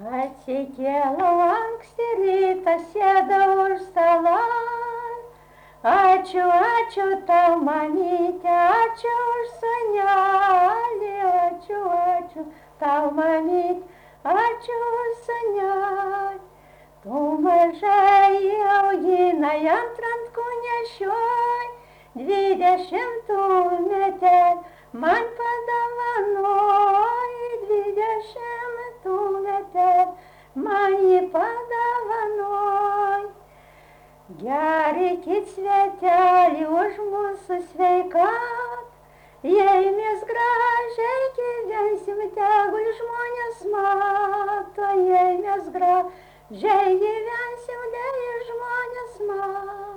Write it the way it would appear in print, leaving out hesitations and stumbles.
Atsikėlau anksti rytą, sėdau už stalo. Ačiū, ačiū tau, mamyte, ačiū už sūnelį, ačiū, ačiū tau, mamyte, ačiū už sūnelį. Tu mažai augina, ant rankų nešioj, 20 metel man padovanoj, 20 metel man jį padovanoj. Gerikit svetelį už mūsų sveikat, jei mes gražiai gyvensim, tegul žmonės mato, jei mes gražiai gyvensim, jei žmonės mato.